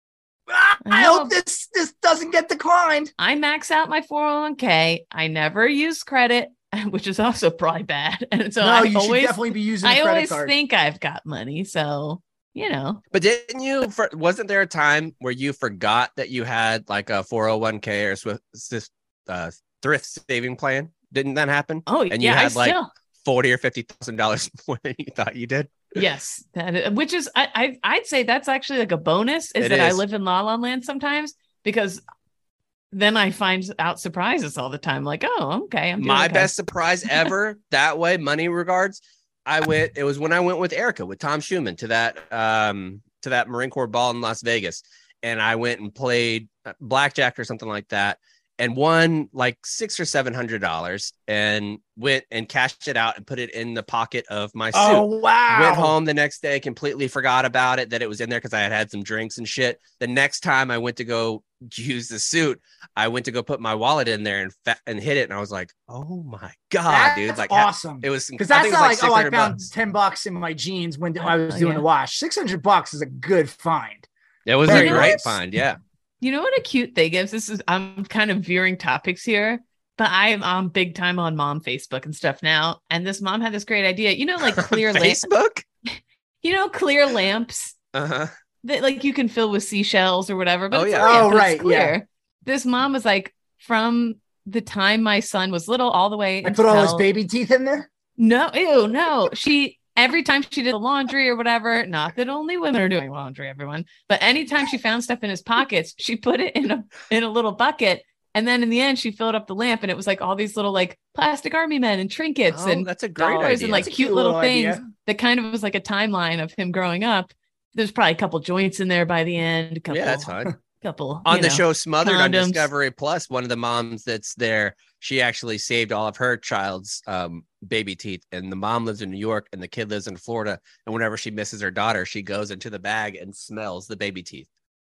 "Ah, I I know. hope this this doesn't get declined. I max out my four oh one k. I never use credit, which is also probably bad. And so no, I you should always, definitely be using a I credit always card. think I've got money. So you know, But didn't you? For, wasn't there a time where you forgot that you had like a four oh one k or Swift, uh, thrift saving plan? Didn't that happen? oh And you yeah, I had, like, still. Forty or fifty thousand dollars more than you thought you did. Yes, that is, which is I, I I'd say that's actually like a bonus is It that I is. live in La La Land sometimes because then I find out surprises all the time. Like, oh, okay. I'm doing My okay. best surprise ever that way, money regards. I went, it was when I went with Erica, with Tom Schumann to that, um, to that Marine Corps ball in Las Vegas. And I went and played blackjack or something like that and won like six or seven hundred dollars and went and cashed it out and put it in the pocket of my suit. Oh, wow. Went home the next day, completely forgot about it, that it was in there because I had had some drinks and shit. The next time I went to go use the suit, I went to go put my wallet in there and fa- and hit it. And I was like, oh my God, That's dude. Like, awesome. It was Because I that's think it not was like, oh, I six hundred found bucks. ten bucks in my jeans when I was Oh, doing yeah. the wash. six hundred bucks is a good find. It was Very a great nice. find. Yeah. You know what a cute thing is? This is I'm kind of veering topics here, but I'm um, big time on mom Facebook and stuff now. And this mom had this great idea. You know, like clear lamps. Facebook? You know, clear lamps Uh-huh. that like you can fill with seashells or whatever. But Oh, it's a yeah. lamp, Oh, but it's right, clear. yeah. This mom was like, from the time my son was little all the way. I put all his until- baby teeth in there. No, ew, no. She every time she did the laundry or whatever, not that only women are doing laundry, everyone, but anytime she found stuff in his pockets, she put it in a in a little bucket. And then in the end, she filled up the lamp and it was like all these little like plastic army men and trinkets Oh, and that's a great dollars idea. and like That's a cute cute little little things idea. that kind of was like a timeline of him growing up. There's probably a couple joints in there by the end. A couple, Yeah, that's fine. couple On you the know. show Smothered on condoms. Discovery Plus, one of the moms that's there, she actually saved all of her child's um, baby teeth. And the mom lives in New York and the kid lives in Florida. And whenever she misses her daughter, she goes into the bag and smells the baby teeth.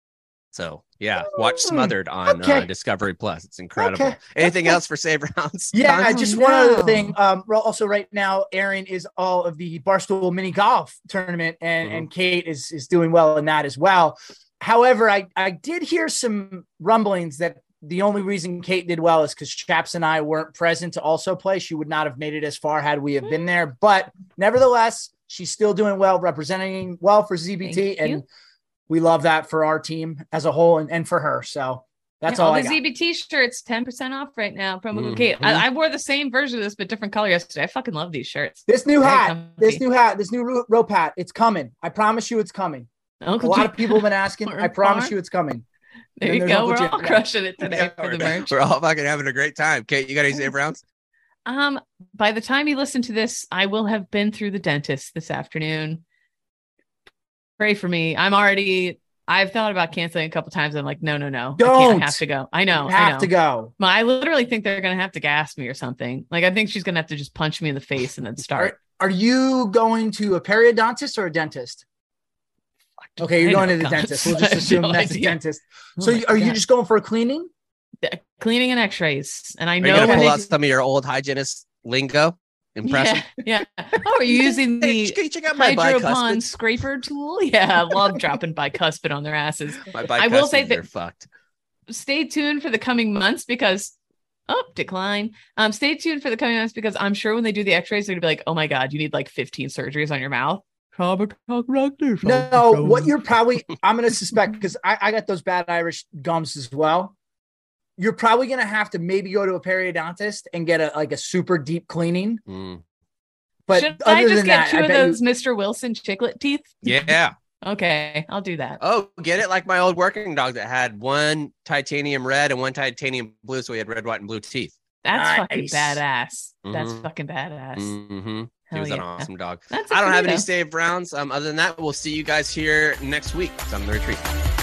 So yeah, watch Smothered on okay. uh, Discovery Plus. It's incredible. Okay. Anything else for Save Rounds? Yeah, Tons? just Oh, one other no. thing. Um, ro- also, right now, Aaron is all of the Barstool mini golf tournament, and, Mhm. and Kate is is doing well in that as well. However, I I did hear some rumblings that the only reason Kate did well is because Chaps and I weren't present to also play. She would not have made it as far had we have been there. But nevertheless, she's still doing well, representing well for Z B T, Thank you. and we love that for our team as a whole and, and for her. So that's Yeah, all all I the got. Z B T shirts, ten percent off right now. Promo code Mhm. Kate. I, I wore the same version of this, but different color yesterday. I fucking love these shirts. This new Very hat, comfy. this new hat, this new ro- rope hat, it's coming. I promise you it's coming. A Uncle lot Jim- of people have been asking. Or I promise Barn. you it's coming. There And you there's go. Uncle We're Jim. all Yeah. crushing it today Yeah, for the we're, merch. we're all fucking having a great time. Kate, you got any Save Rounds? Um, by the time you listen to this, I will have been through the dentist this afternoon. Pray for me. I'm already. I've thought about canceling a couple times. I'm like, no, no, no. I, can't. Don't. I have to go. I know. You I have know. to go. Ma, I literally think they're gonna have to gas me or something. Like I think she's gonna have to just punch me in the face and then start. Are you going to a periodontist or a dentist? Okay, you're I going know, to the God. dentist. We'll I just have assume no that's a idea. dentist. Oh So my you- are you God. just going for a cleaning? The- cleaning and X-rays, and I Are you know gonna when pull they out do- some of your old hygienist lingo? Impressive. Yeah, yeah. Oh, are you using Hey, the can you check out my Hydropon bicuspids? scraper tool? Yeah, I love dropping bicuspid on their asses. My I will say bicuspids that- are fucked. Stay tuned for the coming months because oh decline. Um, stay tuned for the coming months because I'm sure when they do the X-rays, they're gonna be like, oh my god, you need like fifteen surgeries on your mouth. No, what you're probably, I'm going to suspect, because I, I got those bad Irish gums as well. You're probably going to have to maybe go to a periodontist and get a like a super deep cleaning. Mm. But Should other I just than get that, two I of bet you- those Mister Wilson chiclet teeth? Yeah. Okay, I'll do that. Oh, get it like my old working dog that had one titanium red and one titanium blue, so he had red, white, and blue teeth. That's fucking Nice. badass. That's Mhm. fucking badass. Mm-hmm. He Hell was an yeah. awesome dog. That's it I don't for have me, any though. save rounds. Um, other than that, we'll see you guys here next week on The Retreat.